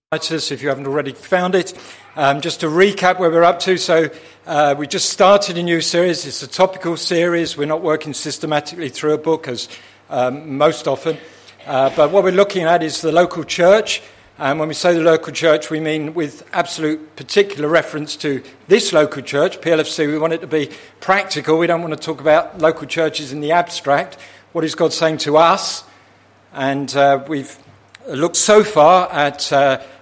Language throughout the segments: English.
If you haven't already found it. Just to recap where we're up to. So we just started a new series. It's a topical series. We're not working systematically through a book as most often. But what we're looking at is the local church. And when we say the local church, we mean with absolute particular reference to this local church, PLFC. We want it to be practical. We don't want to talk about local churches in the abstract. What is God saying to us? And we've looked so far at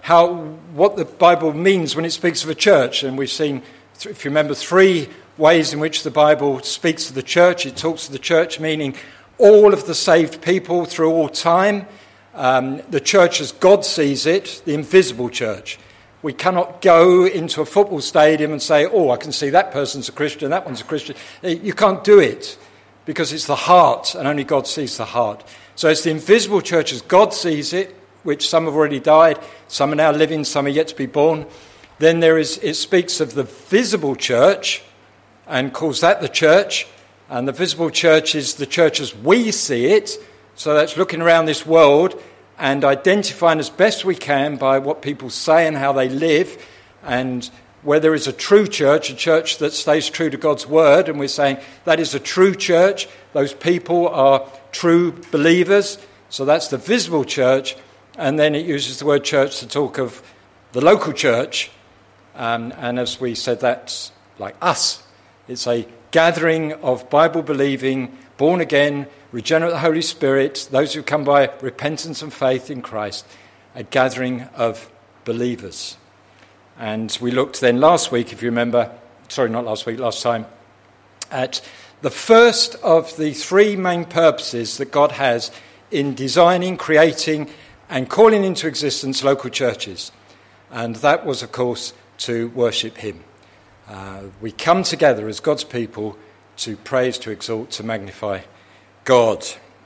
what the Bible means when it speaks of a church. And we've seen, if you remember, three ways in which the Bible speaks of the church. It talks of the church meaning all of the saved people through all time. The church as God sees it, the invisible church. We cannot go into a football stadium and say, oh, I can see that person's a Christian, that one's a Christian. You can't do it because it's the heart, and only God sees the heart. So it's the invisible church as God sees it, which some have already died, some are now living, some are yet to be born. Then it speaks of the visible church and calls that the church. And the visible church is the church as we see it. So that's looking around this world and identifying as best we can by what people say and how they live, and where there is a true church, a church that stays true to God's word, and we're saying that is a true church. Those people are true believers. So that's the visible church. And then it uses the word church to talk of the local church. And as we said, that's like us. It's a gathering of Bible-believing, born-again, regenerate the Holy Spirit, those who come by repentance and faith in Christ, a gathering of believers. And we looked then last week, if you remember, last time, at the first of the three main purposes that God has in designing, creating, and calling into existence local churches. And that was, of course, to worship him. We come together as God's people to praise, to exalt, to magnify God.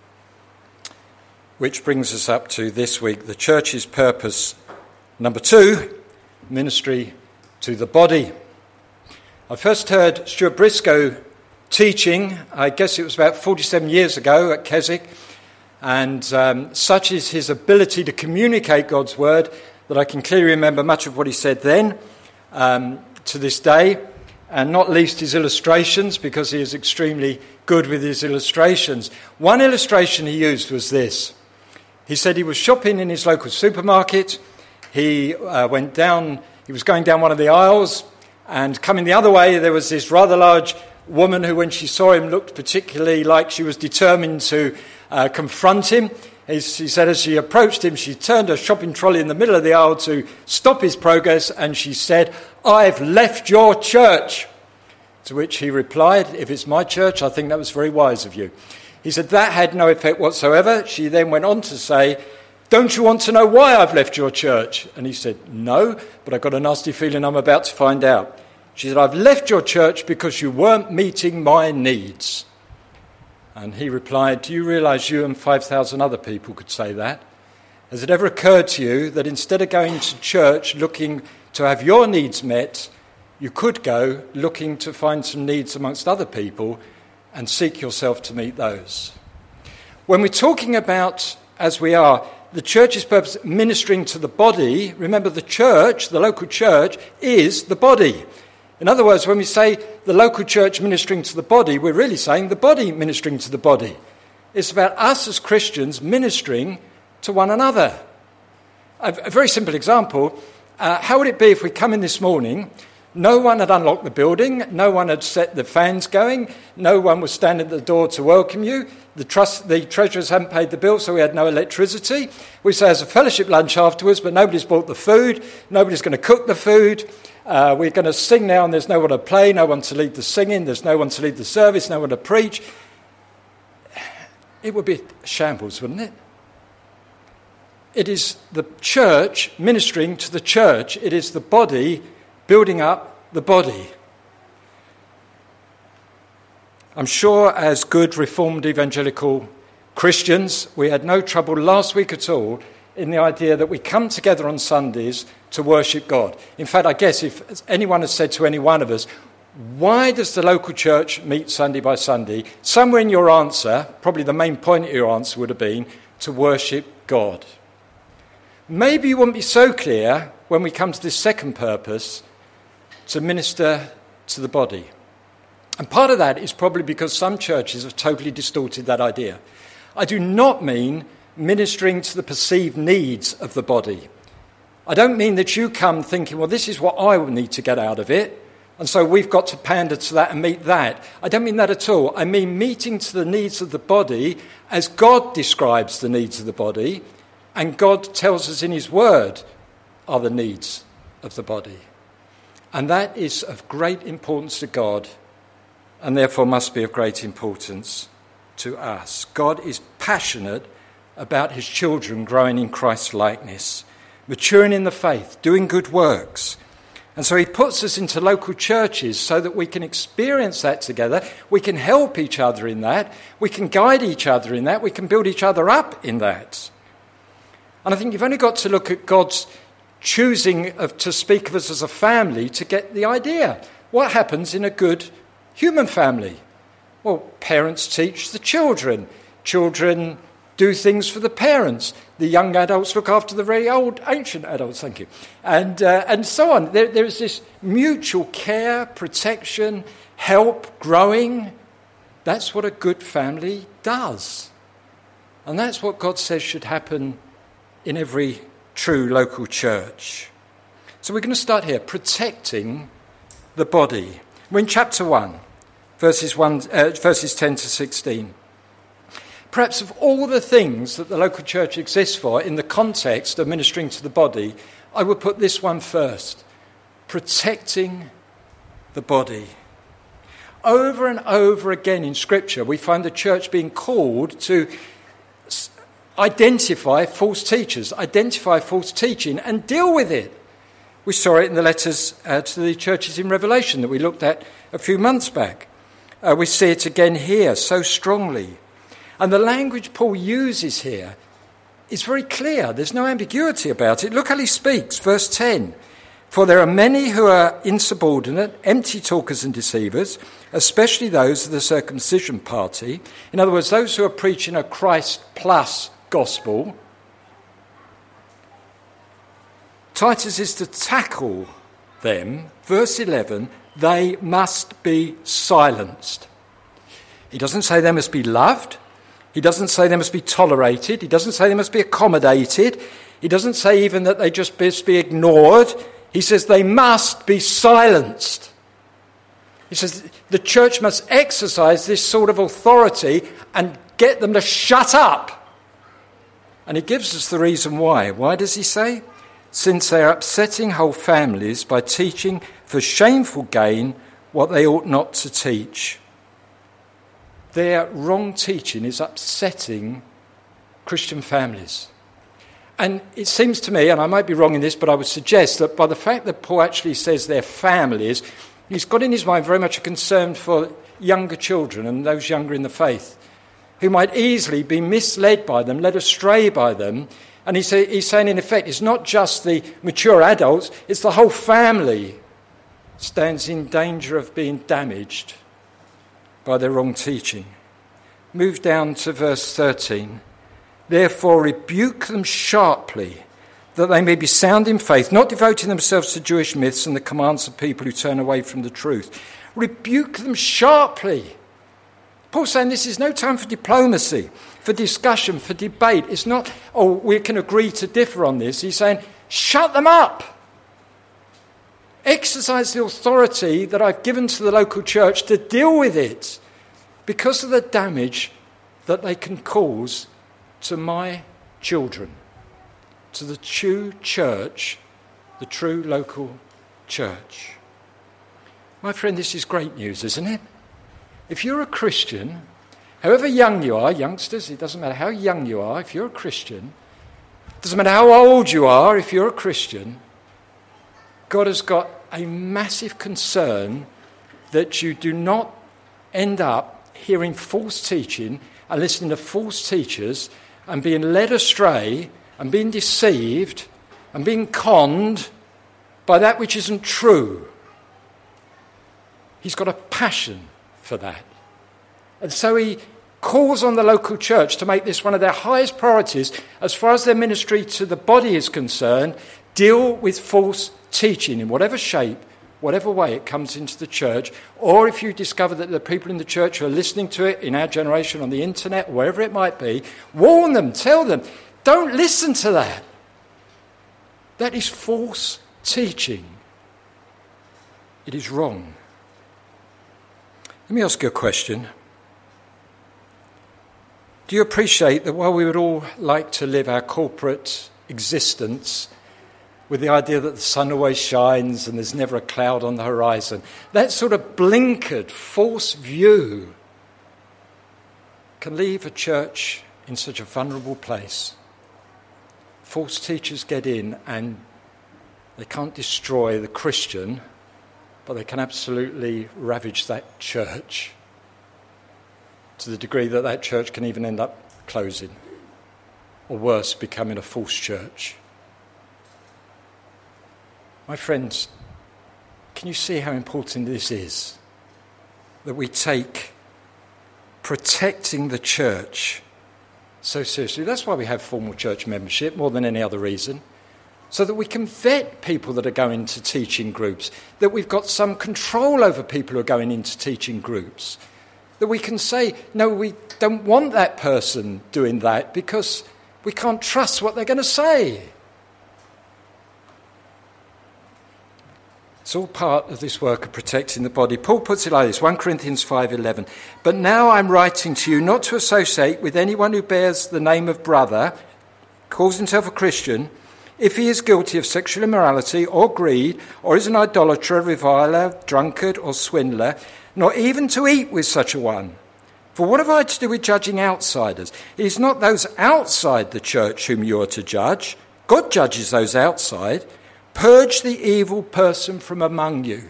Which brings us up to this week, the church's purpose number 2, ministry to the body. I first heard Stuart Briscoe teaching, I guess it was about 47 years ago at Keswick, and such is his ability to communicate God's word that I can clearly remember much of what he said then to this day, and not least his illustrations, because he is extremely good with his illustrations. One illustration he used was this. He said he was shopping in his local supermarket. He was going down one of the aisles, and coming the other way there was this rather large woman who, when she saw him, looked particularly like she was determined to confront him. He said as she approached him, she turned her shopping trolley in the middle of the aisle to stop his progress, and she said, "I've left your church." To which he replied, "If it's my church, I think that was very wise of you." He said that had no effect whatsoever. She then went on to say, "Don't you want to know why I've left your church?" And he said, "No, but I've got a nasty feeling I'm about to find out." She said, "I've left your church because you weren't meeting my needs." And he replied, "Do you realise you and 5,000 other people could say that? Has it ever occurred to you that instead of going to church looking to have your needs met, you could go looking to find some needs amongst other people and seek yourself to meet those?" When we're talking about, as we are, the church's purpose, ministering to the body, remember the church, the local church, is the body. In other words, when we say the local church ministering to the body, we're really saying the body ministering to the body. It's about us as Christians ministering to one another. A very simple example, how would it be if we come in this morning, no one had unlocked the building, no one had set the fans going, no one was standing at the door to welcome you, the treasurers hadn't paid the bill, so we had no electricity. We say there's a fellowship lunch afterwards, but nobody's bought the food, nobody's going to cook the food. We're going to sing now and there's no one to play, no one to lead the singing, there's no one to lead the service, no one to preach. It would be shambles, wouldn't it? It is the church ministering to the church. It is the body building up the body. I'm sure as good Reformed evangelical Christians, we had no trouble last week at all in the idea that we come together on Sundays to worship God. In fact, I guess if anyone has said to any one of us, why does the local church meet Sunday by Sunday? Somewhere in your answer, probably the main point of your answer would have been to worship God. maybe you wouldn't be so clear when we come to this second purpose, to minister to the body. And part of that is probably because some churches have totally distorted that idea. I do not mean ministering to the perceived needs of the body. I don't mean that you come thinking, well, this is what I will need to get out of it, and so we've got to pander to that and meet that. I don't mean that at all. I mean meeting to the needs of the body as God describes the needs of the body, and God tells us in his word are the needs of the body. And that is of great importance to God, and therefore must be of great importance to us. God is passionate about his children growing in Christ's likeness, maturing in the faith, doing good works. And so he puts us into local churches so that we can experience that together. We can help each other in that. We can guide each other in that. We can build each other up in that. And I think you've only got to look at God's choosing to speak of us as a family to get the idea. What happens in a good human family? Well, parents teach the children. Children do things for the parents. The young adults look after the very old, ancient adults, thank you. And so on. There is this mutual care, protection, help, growing. That's what a good family does. And that's what God says should happen in every true local church. So we're going to start here, protecting the body. We're in chapter 1, verses 10 to 16. Perhaps of all the things that the local church exists for in the context of ministering to the body, I would put this one first, protecting the body. Over and over again in Scripture, we find the church being called to identify false teachers, identify false teaching, and deal with it. We saw it in the letters to the churches in Revelation that we looked at a few months back. We see it again here so strongly. And the language Paul uses here is very clear. There's no ambiguity about it. Look how he speaks, verse 10. For there are many who are insubordinate, empty talkers and deceivers, especially those of the circumcision party. In other words, those who are preaching a Christ plus gospel. Titus is to tackle them. Verse 11, they must be silenced. He doesn't say they must be loved. He doesn't say they must be tolerated. He doesn't say they must be accommodated. He doesn't say even that they just must be ignored. He says they must be silenced. He says the church must exercise this sort of authority and get them to shut up. And he gives us the reason why. Why does he say? Since they are upsetting whole families by teaching for shameful gain what they ought not to teach. Their wrong teaching is upsetting Christian families. And it seems to me, and I might be wrong in this, but I would suggest that by the fact that Paul actually says their families, he's got in his mind very much a concern for younger children and those younger in the faith, who might easily be misled by them, led astray by them. And he's saying, in effect, it's not just the mature adults, it's the whole family stands in danger of being damaged by their wrong teaching. Move down to verse 13. Therefore rebuke them sharply, that they may be sound in faith, not devoting themselves to Jewish myths and the commands of people who turn away from the truth. Rebuke them sharply. Paul's saying this is no time for diplomacy, for discussion, for debate. It's not, oh, we can agree to differ on this. He's saying, shut them up. Exercise the authority that I've given to the local church to deal with it because of the damage that they can cause to my children, to the true church, the true local church. My friend, this is great news, isn't it? If you're a Christian, however young you are, youngsters, it doesn't matter how young you are, if you're a Christian, it doesn't matter how old you are, if you're a Christian, God has got a massive concern that you do not end up hearing false teaching and listening to false teachers and being led astray and being deceived and being conned by that which isn't true. He's got a passion for that. And so he calls on the local church to make this one of their highest priorities as far as their ministry to the body is concerned. Deal with false teaching in whatever shape, whatever way it comes into the church. Or if you discover that the people in the church who are listening to it in our generation on the internet, wherever it might be, warn them, tell them, don't listen to that. That is false teaching. It is wrong. Let me ask you a question. Do you appreciate that while we would all like to live our corporate existence with the idea that the sun always shines and there's never a cloud on the horizon, that sort of blinkered, false view can leave a church in such a vulnerable place? False teachers get in and they can't destroy the Christian, but they can absolutely ravage that church to the degree that that church can even end up closing, or worse, becoming a false church. My friends, can you see how important this is? That we take protecting the church so seriously. That's why we have formal church membership, more than any other reason. So that we can vet people that are going to teaching groups, that we've got some control over people who are going into teaching groups, that we can say, no, we don't want that person doing that because we can't trust what they're going to say. It's all part of this work of protecting the body. Paul puts it like this, 1 Corinthians 5:11. But now I'm writing to you not to associate with anyone who bears the name of brother, calls himself a Christian, if he is guilty of sexual immorality or greed, or is an idolater, reviler, drunkard, or swindler, not even to eat with such a one. For what have I to do with judging outsiders? It is not those outside the church whom you are to judge. God judges those outside. Purge the evil person from among you.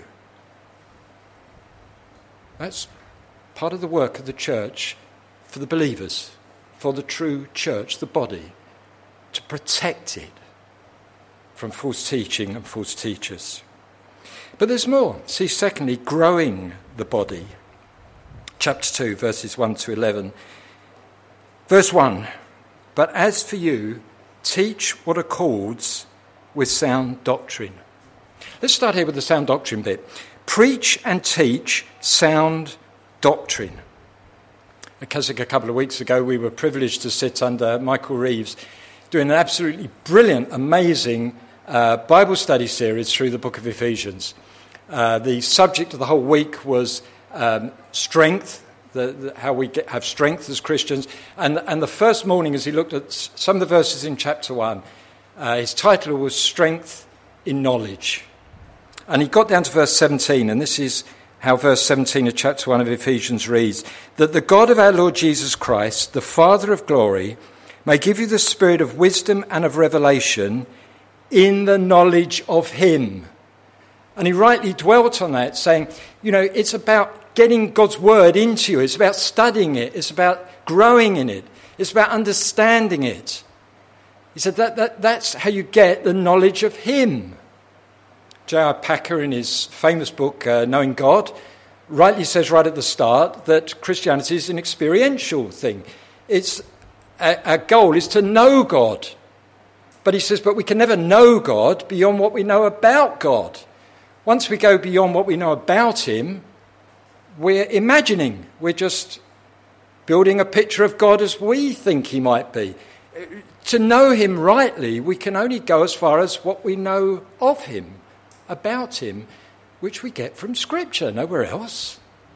That's part of the work of the church for the believers, for the true church, the body, to protect it from false teaching and false teachers. But there's more. See, secondly, growing the body. Chapter 2, verses 1 to 11. Verse 1, but as for you, teach what accords with sound doctrine. Let's start here with the sound doctrine bit. Preach and teach sound doctrine. Because a couple of weeks ago we were privileged to sit under Michael Reeves doing an absolutely brilliant, amazing Bible study series through the book of Ephesians. The subject of the whole week was strength, how we have strength as Christians. And the first morning, as he looked at some of the verses in chapter 1, his title was Strength in Knowledge. And he got down to verse 17, and this is how verse 17 of chapter 1 of Ephesians reads, that the God of our Lord Jesus Christ, the Father of glory, may give you the spirit of wisdom and of revelation in the knowledge of him. And he rightly dwelt on that, saying, it's about getting God's word into you. It's about studying it. It's about growing in it. It's about understanding it. He said that's how you get the knowledge of him. J.I. Packer, in his famous book, Knowing God, rightly says right at the start that Christianity is an experiential thing. Our goal is to know God. But he says, but we can never know God beyond what we know about God. Once we go beyond what we know about him, we're imagining. We're just building a picture of God as we think he might be. To know him rightly, we can only go as far as what we know of him, about him, which we get from Scripture, nowhere else.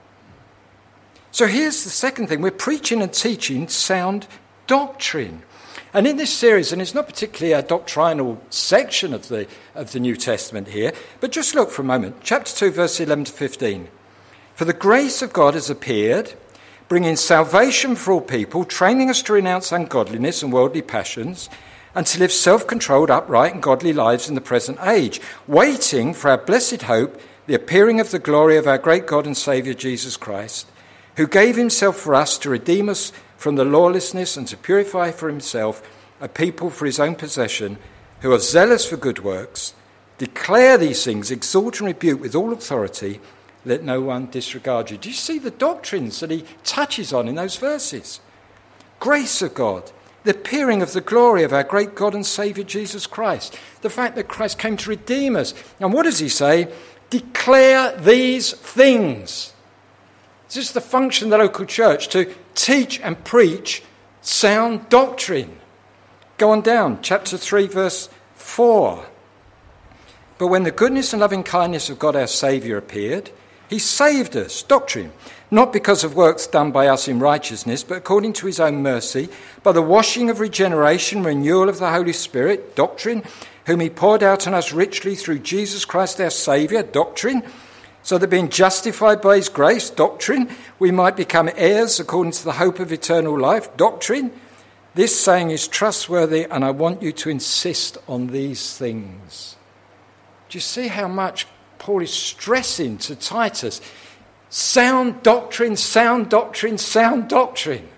So here's the second thing. We're preaching and teaching sound doctrine. And in this series, and it's not particularly a doctrinal section of the New Testament here, but just look for a moment. Chapter 2, verse 11 to 15. For the grace of God has appeared, bringing salvation for all people, training us to renounce ungodliness and worldly passions, and to live self-controlled, upright, and godly lives in the present age, waiting for our blessed hope, the appearing of the glory of our great God and Saviour Jesus Christ, who gave himself for us to redeem us from the lawlessness and to purify for himself a people for his own possession, who are zealous for good works. Declare these things, exhort and rebuke with all authority. let no one disregard you. Do you see the doctrines that he touches on in those verses? Grace of God, the appearing of the glory of our great God and Saviour Jesus Christ, the fact that Christ came to redeem us. And what does he say? Declare these things. This is the function of the local church, to teach and preach sound doctrine. Go on down, chapter 3, verse 4. But when the goodness and loving kindness of God our Saviour appeared, he saved us, doctrine, not because of works done by us in righteousness, but according to his own mercy, by the washing of regeneration, renewal of the Holy Spirit, doctrine, whom he poured out on us richly through Jesus Christ our Saviour, doctrine, so that being justified by his grace, doctrine, we might become heirs according to the hope of eternal life, doctrine. This saying is trustworthy, and I want you to insist on these things. Do you see how much Paul is stressing to Titus? Sound doctrine, sound doctrine, sound doctrine.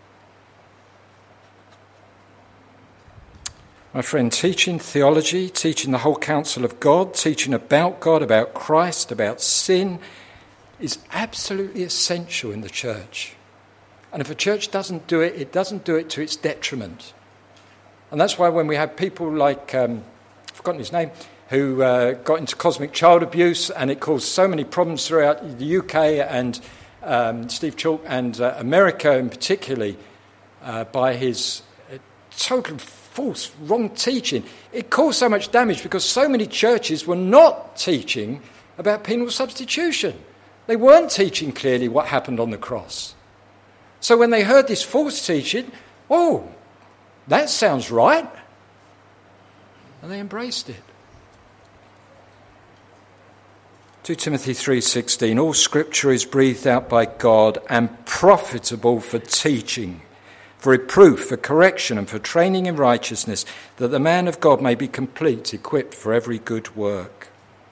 My friend, teaching theology, teaching the whole counsel of God, teaching about God, about Christ, about sin, is absolutely essential in the church. And if a church doesn't do it, it doesn't do it to its detriment. And that's why when we have people like, I've forgotten his name, who got into cosmic child abuse, and it caused so many problems throughout the UK and Steve Chalk and America in particularly, by his total false, wrong teaching. It caused so much damage because so many churches were not teaching about penal substitution. They weren't teaching clearly what happened on the cross. So when they heard this false teaching, oh, that sounds right. And they embraced it. 2 Timothy 3:16, all scripture is breathed out by God and profitable for teaching, for reproof, for correction, and for training in righteousness, that the man of God may be complete, equipped for every good work.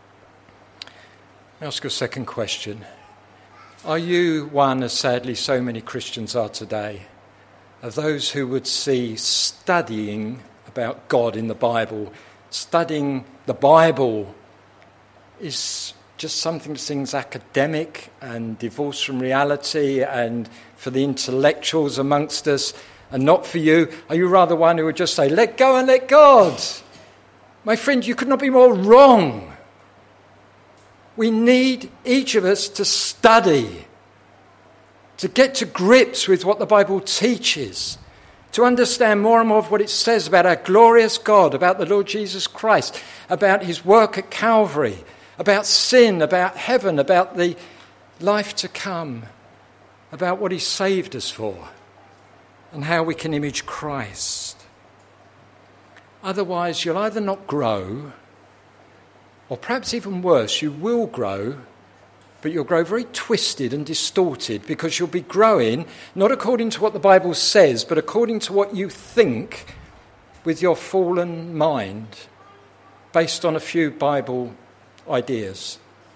I'll ask a second question. Are you one, as sadly so many Christians are today, of those who would see studying about God in the Bible, studying the Bible is just something that seems academic and divorced from reality and for the intellectuals amongst us and not for you? Are you rather one who would just say, let go and let God? My friend, you could not be more wrong. We need each of us to study, to get to grips with what the Bible teaches, to understand more and more of what it says about our glorious God, about the Lord Jesus Christ, about his work at Calvary, about sin, about heaven, about the life to come, about what he saved us for, and how we can image Christ. Otherwise, you'll either not grow, or perhaps even worse, you will grow, but you'll grow very twisted and distorted because you'll be growing not according to what the Bible says, but according to what you think with your fallen mind, based on a few Bible ideas.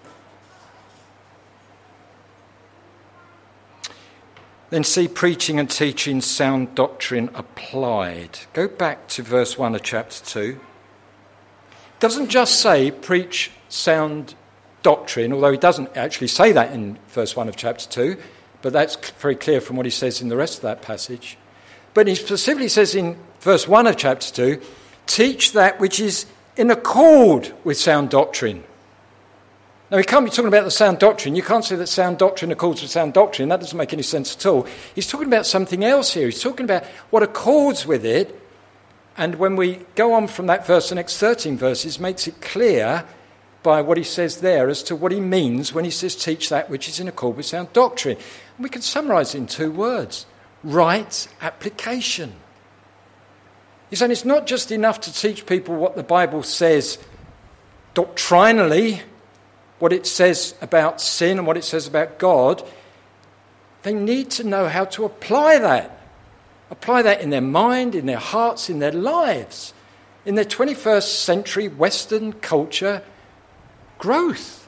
Then see preaching and teaching sound doctrine applied. Go back to verse 1 of chapter 2. It doesn't just say preach sound doctrine, although he doesn't actually say that in verse 1 of chapter 2, but that's very clear from what he says in the rest of that passage. But he specifically says in verse 1 of chapter 2, teach that which is in accord with sound doctrine. Now, he can't be talking about the sound doctrine. You can't say that sound doctrine accords with sound doctrine. That doesn't make any sense at all. He's talking about something else here. He's talking about what accords with it. And when we go on from that verse, the next 13 verses makes it clear by what he says there as to what he means when he says teach that which is in accord with sound doctrine. And we can summarise it in 2 words. Right application. He's saying it's not just enough to teach people what the Bible says doctrinally, what it says about sin and what it says about God. They need to know how to apply that. Apply that in their mind, in their hearts, in their lives, in their 21st century Western culture growth.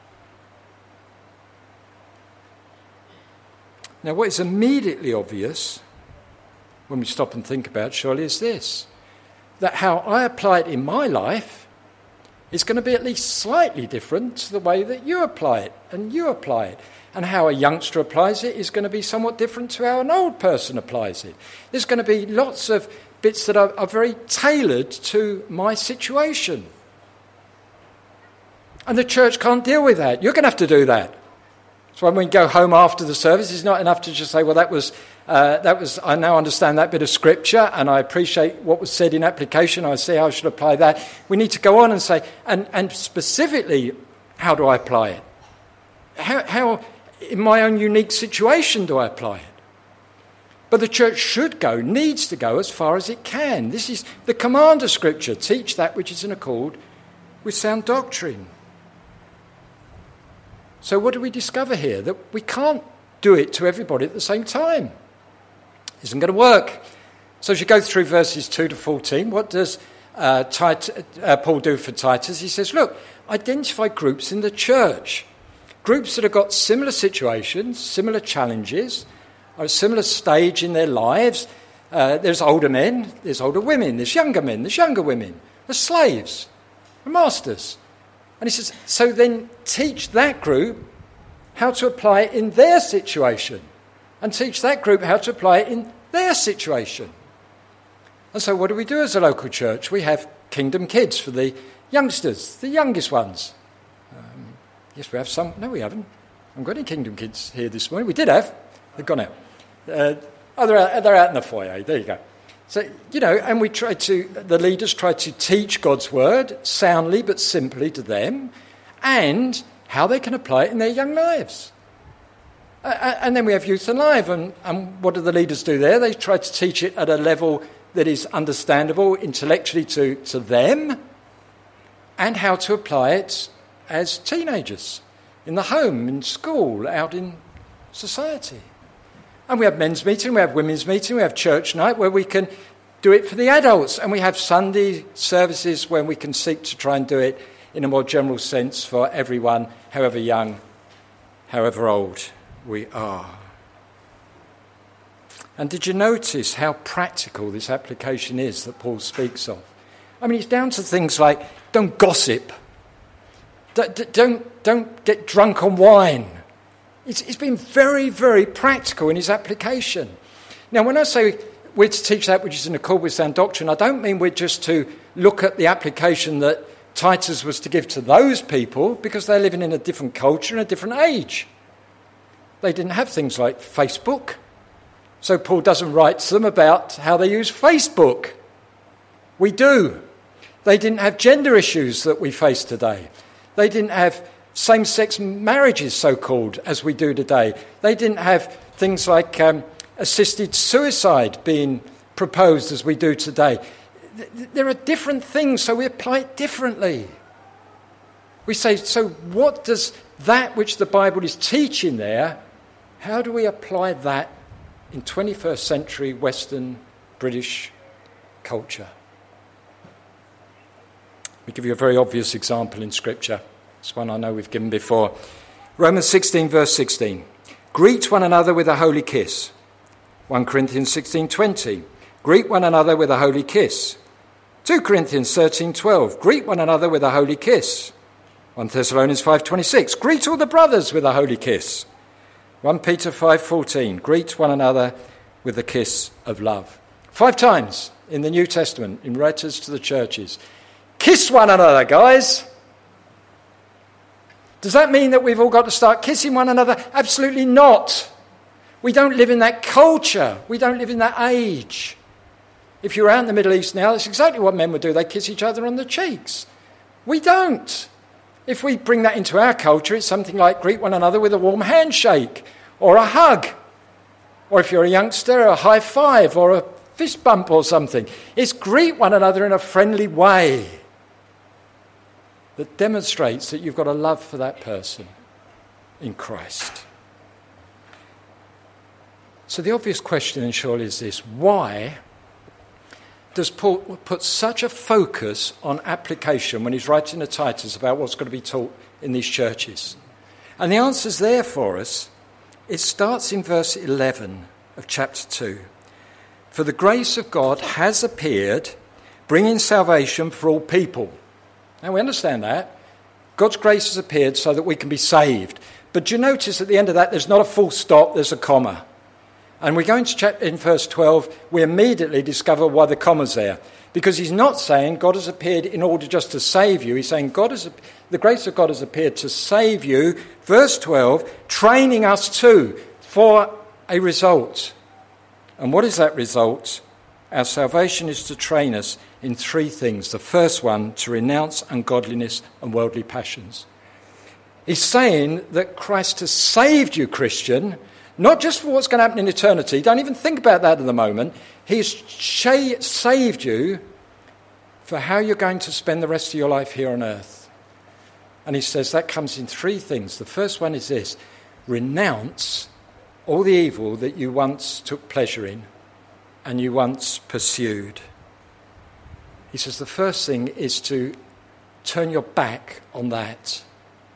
Now, what is immediately obvious when we stop and think about it, surely, is this: that how I apply it in my life is going to be at least slightly different to the way that you apply it and you apply it. And how a youngster applies it is going to be somewhat different to how an old person applies it. There's going to be lots of bits that are very tailored to my situation. And the church can't deal with that. You're going to have to do that. So when we go home after the service, it's not enough to just say, well, that was I now understand that bit of scripture and I appreciate what was said in application. I see how I should apply that. We need to go on and say, and specifically, how do I apply it? How in my own unique situation do I apply it? But the church needs to go as far as it can. This is the command of Scripture. Teach that which is in accord with sound doctrine. So what do we discover here? That we can't do it to everybody at the same time. It isn't going to work. So as you go through verses 2 to 14, what does Paul do for Titus? He says, look, identify groups in the church. Groups that have got similar situations, similar challenges, are at a similar stage in their lives. There's older men, there's older women, there's younger men, there's younger women, there's slaves, and masters. And he says, so then teach that group how to apply it in their situation, and teach that group how to apply it in their situation. And so what do we do as a local church? We have Kingdom Kids for the youngsters, the youngest ones. Yes, we have some. No, we haven't. I haven't got any Kingdom Kids here this morning. We did have. They've gone out. They're out in the foyer. There you go. So, and the leaders try to teach God's word soundly but simply to them and how they can apply it in their young lives. And then we have Youth Alive. And what do the leaders do there? They try to teach it at a level that is understandable intellectually to them and how to apply it as teenagers, in the home, in school, out in society. And we have men's meeting, we have women's meeting, we have church night where we can do it for the adults, and we have Sunday services where we can seek to try and do it in a more general sense for everyone, however young, however old we are. And did you notice how practical this application is that Paul speaks of? I mean, it's down to things like don't gossip. Don't get drunk on wine. It's been very, very practical in his application. Now, when I say we're to teach that which is in accord with sound doctrine, I don't mean we're just to look at the application that Titus was to give to those people because they're living in a different culture and a different age. They didn't have things like Facebook. So Paul doesn't write to them about how they use Facebook. We do. They didn't have gender issues that we face today. They didn't have same-sex marriages, so-called, as we do today. They didn't have things like assisted suicide being proposed as we do today. There are different things, so we apply it differently. We say, so what does that which the Bible is teaching there, how do we apply that in 21st century Western British culture? Let me give you a very obvious example in Scripture. It's one I know we've given before. Romans 16, verse 16. Greet one another with a holy kiss. 1 Corinthians 16:20. Greet one another with a holy kiss. 2 Corinthians 13:12. Greet one another with a holy kiss. 1 Thessalonians 5:26. Greet all the brothers with a holy kiss. 1 Peter 5:14. Greet one another with a kiss of love. 5 times in the New Testament, in letters to the churches. Kiss one another, guys. Does that mean that we've all got to start kissing one another? Absolutely not. We don't live in that culture. We don't live in that age. If you're out in the Middle East now, that's exactly what men would do. They kiss each other on the cheeks. We don't. If we bring that into our culture, it's something like greet one another with a warm handshake or a hug. Or if you're a youngster, a high five or a fist bump or something. It's greet one another in a friendly way that demonstrates that you've got a love for that person in Christ. So the obvious question then surely is this: why does Paul put such a focus on application when he's writing to Titus about what's going to be taught in these churches? And the answer's there for us. It starts in verse 11 of chapter 2. For the grace of God has appeared, bringing salvation for all people. Now we understand that. God's grace has appeared so that we can be saved. But do you notice at the end of that there's not a full stop, there's a comma. And we go in verse 12, we immediately discover why the comma's there. Because he's not saying God has appeared in order just to save you. He's saying the grace of God has appeared to save you. Verse 12, training us for a result. And what is that result? Our salvation is to train us in three things. The first one, to renounce ungodliness and worldly passions. He's saying that Christ has saved you, Christian, not just for what's going to happen in eternity. Don't even think about that at the moment. He's saved you for how you're going to spend the rest of your life here on earth. And he says that comes in three things. The first one is this: renounce all the evil that you once took pleasure in and you once pursued. He says the first thing is to turn your back on that.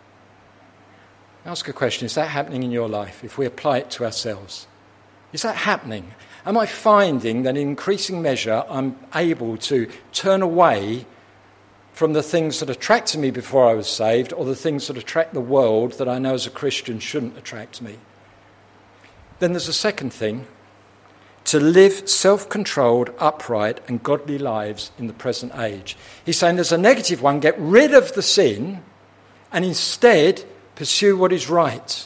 Ask a question, is that happening in your life if we apply it to ourselves? Is that happening? Am I finding that in increasing measure I'm able to turn away from the things that attracted me before I was saved, or the things that attract the world that I know as a Christian shouldn't attract me? Then there's a second thing: to live self-controlled, upright and godly lives in the present age. He's saying there's a negative one: get rid of the sin and instead pursue what is right.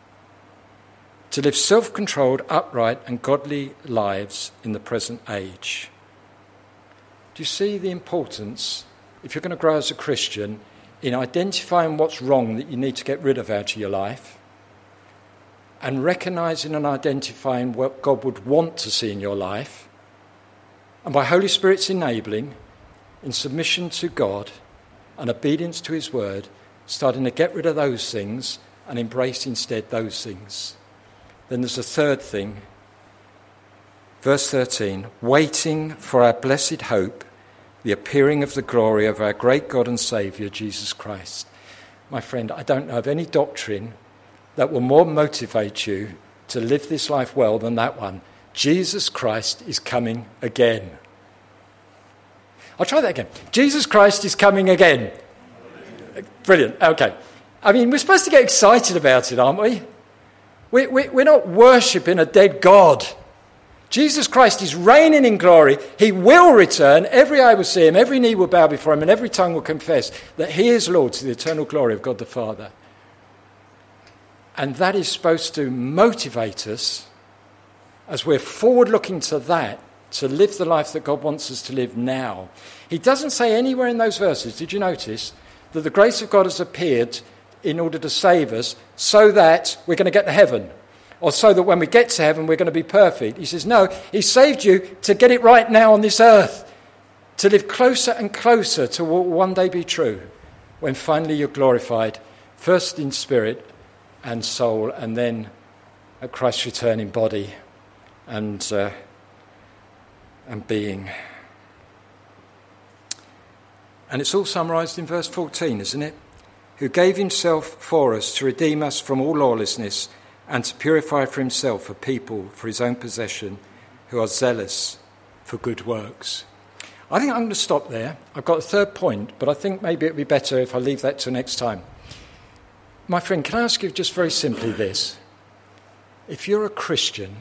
To live self-controlled, upright and godly lives in the present age. Do you see the importance, if you're going to grow as a Christian, in identifying what's wrong that you need to get rid of out of your life, and recognising and identifying what God would want to see in your life, and by Holy Spirit's enabling, in submission to God and obedience to his word, starting to get rid of those things and embrace instead those things. Then there's a third thing. Verse 13, waiting for our blessed hope, the appearing of the glory of our great God and Saviour, Jesus Christ. My friend, I don't know of any doctrine that will more motivate you to live this life well than that one. Jesus Christ is coming again. I'll try that again. Jesus Christ is coming again. Brilliant. Okay. I mean, we're supposed to get excited about it, aren't we? We're not worshipping a dead God. Jesus Christ is reigning in glory. He will return. Every eye will see him. Every knee will bow before him. And every tongue will confess that he is Lord, to the eternal glory of God the Father. And that is supposed to motivate us as we're forward looking to that, to live the life that God wants us to live now. He doesn't say anywhere in those verses, did you notice, that the grace of God has appeared in order to save us so that we're going to get to heaven, or so that when we get to heaven we're going to be perfect. He says, no, he saved you to get it right now on this earth, to live closer and closer to what will one day be true, when finally you're glorified, first in spirit and soul, and then at Christ's return in body and being. And it's all summarised in verse 14, isn't it? Who gave himself for us to redeem us from all lawlessness and to purify for himself a people for his own possession who are zealous for good works. I think I'm going to stop there. I've got a third point, but I think maybe it would be better if I leave that till next time. My friend, can I ask you just very simply this? If you're a Christian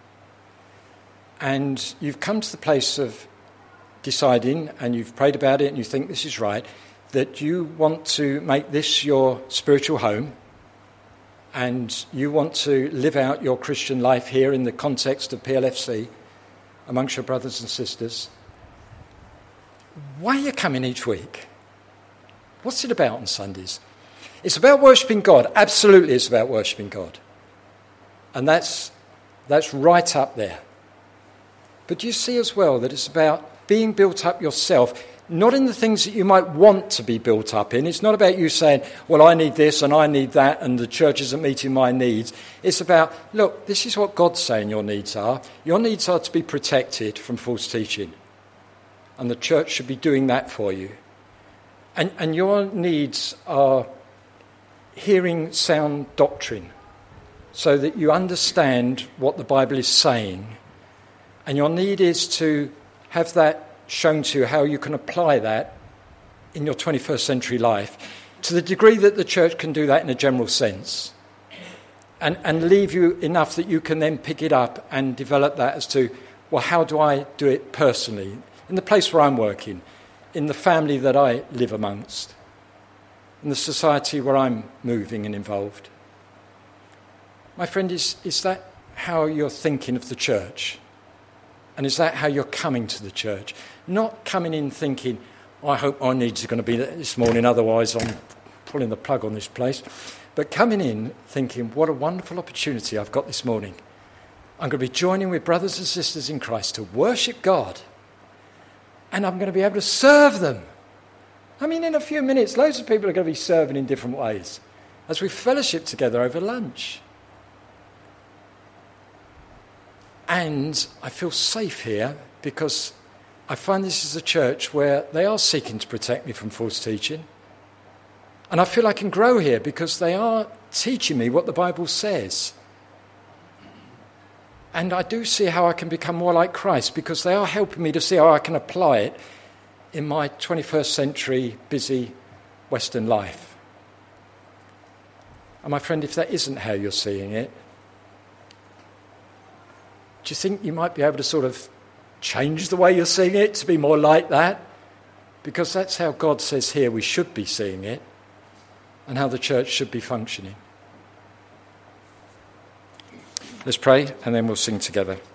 and you've come to the place of deciding, and you've prayed about it and you think this is right, that you want to make this your spiritual home and you want to live out your Christian life here in the context of PLFC amongst your brothers and sisters, why are you coming each week? What's it about on Sundays? It's about worshipping God. Absolutely it's about worshipping God. And that's right up there. But do you see as well that it's about being built up yourself, not in the things that you might want to be built up in. It's not about you saying, well, I need this and I need that and the church isn't meeting my needs. It's about, look, this is what God's saying your needs are. Your needs are to be protected from false teaching. And the church should be doing that for you. And your needs are hearing sound doctrine so that you understand what the Bible is saying. And your need is to have that shown to you how you can apply that in your 21st century life, to the degree that the church can do that in a general sense, and leave you enough that you can then pick it up and develop that as to, well, how do I do it personally, in the place where I'm working, in the family that I live amongst, in the society where I'm moving and involved. My friend, is that how you're thinking of the church? And is that how you're coming to the church? Not coming in thinking, I hope my needs are going to be there this morning, otherwise I'm pulling the plug on this place. But coming in thinking, what a wonderful opportunity I've got this morning. I'm going to be joining with brothers and sisters in Christ to worship God. And I'm going to be able to serve them. I mean, in a few minutes, loads of people are going to be serving in different ways as we fellowship together over lunch. And I feel safe here because I find this is a church where they are seeking to protect me from false teaching. And I feel I can grow here because they are teaching me what the Bible says. And I do see how I can become more like Christ because they are helping me to see how I can apply it in my 21st century busy Western life. And my friend, if that isn't how you're seeing it, do you think you might be able to sort of change the way you're seeing it to be more like that? Because that's how God says here we should be seeing it and how the church should be functioning. Let's pray and then we'll sing together.